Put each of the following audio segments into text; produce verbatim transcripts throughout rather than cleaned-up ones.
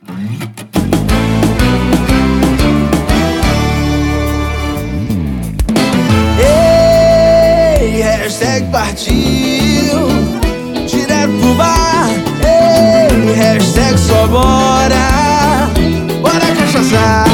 Ei, hashtag partiu direto pro bar. Ei, hashtag só bora, bora cachaçar.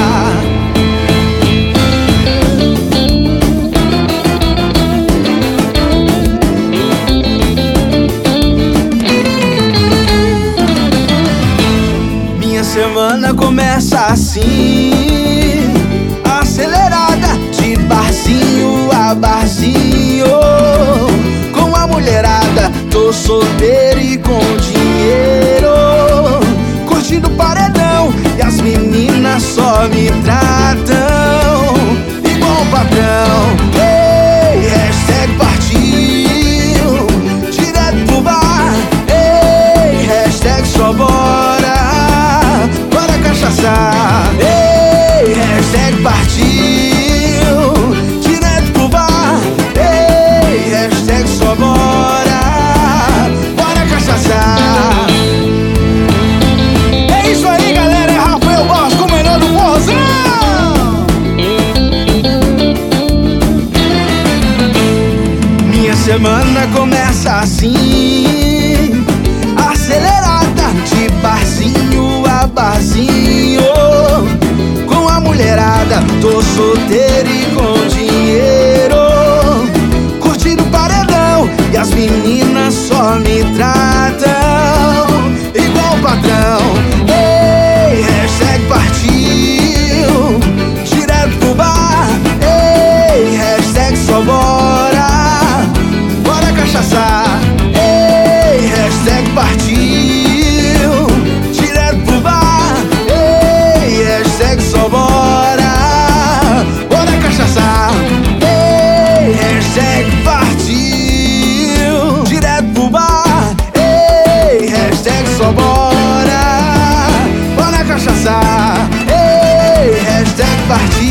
Minha semana começa assim, acelerada, de barzinho a barzinho, com a mulherada. Tô solteiro e com dinheiro, curtindo paredão, e as meninas só me tratam igual um patrão. Ei, hashtag partiu direto pro bar. Ei, hashtag só bora, bora cachaçar. Ei, hashtag partiu direto pro bar. Ei, hashtag só bora, bora cachaçar. É isso aí, galera, é Rafael Barros com o melhor do forrozão. Minha semana começa assim, acelerada, de barzinho a barzinho, com a mulherada. Tô solteiro e com dinheiro, curtindo paredão, e as meninas só me tratam igual um patrão. Ei, hashtag partiu direto pro bar. Ei, hashtag só bora, bora cachaçar. Ei, hashtag partiu direto pro bar. Ei, hashtag só bora, bora cachaçar. Ei, hashtag partiu direto pro bar. Ei, hashtag só bora, bora cachaçar. Ei, hashtag partiu